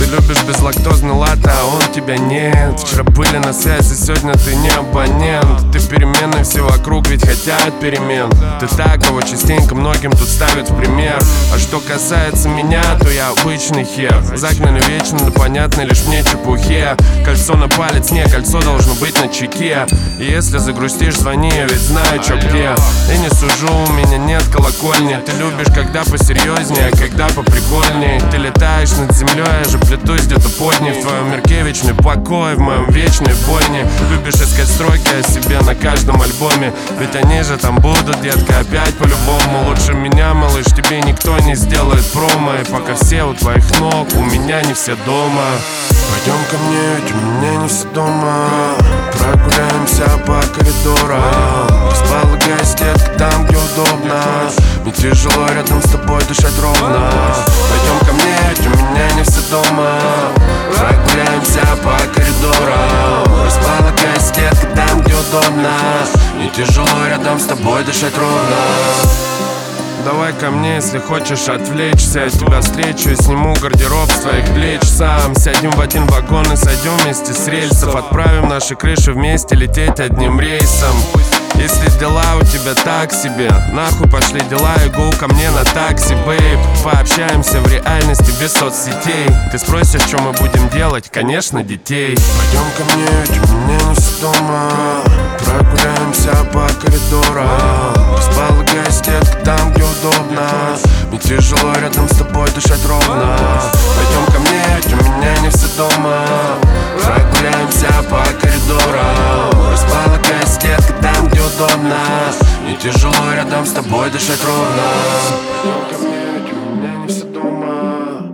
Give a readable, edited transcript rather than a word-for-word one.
любишь безлактозный латте, а он тебя нет. Вчера были на связи, сегодня ты не абонент. Ты переменный, все вокруг ведь хотят перемен. Ты так, кого частенько многим тут ставят в пример. А что касается меня, то я обычный хер, загнанный вечно на понятной лишь мне чепухе. Кольцо на палец, не, кольцо должно быть на чеке. И если загрустишь, звони, я ведь знаю, чё где. И не сужу, у меня нет колокольни. Ты любишь, когда посерьезнее, а когда поприкольнее. Ты летаешь над землей, я же плетусь где-то под ней. В твоем мирке вечный покой, в моем вечной бойне. Любишь искать строки о себе на каждом альбоме, ведь они же там будут, детка, опять по-любому. Лучше меня, малыш, тебе никто не сделает промо. И пока все у твоих ног, у меня не все дома. Пойдем ко мне, ведь у меня не все дома. Прогуляемся по коридорам, располагайся, детка, там, где удобно. Мне тяжело рядом с тобой дышать ровно. Пойдем ко мне, ведь у меня не все дома. Прогуляемся по коридорам, располагайся, детка, там, где удобно. Мне тяжело рядом с тобой дышать ровно. Давай ко мне, если хочешь отвлечься. Я тебя встречу и сниму гардероб с твоих плеч сам. Сядем в один вагон и сойдем вместе с рельсов. Отправим наши крыши вместе лететь одним рейсом. Если дела у тебя так себе, нахуй пошли дела и go ко мне на такси, бейб. Пообщаемся в реальности без соцсетей. Ты спросишь, что мы будем делать? Конечно, детей. Пойдем ко мне, ведь у меня не все дома. Прогуляемся по коридорам, располагайся, детка, там, где удобно. Мне тяжело рядом с тобой дышать ровно. Пойдем ко мне, ведь у меня не все дома. Прогуляемся по коридорам, располагайся, детка, там, где удобно. Мне тяжело рядом с тобой дышать ровно. Пойдем ко мне, ведь у меня не все дома.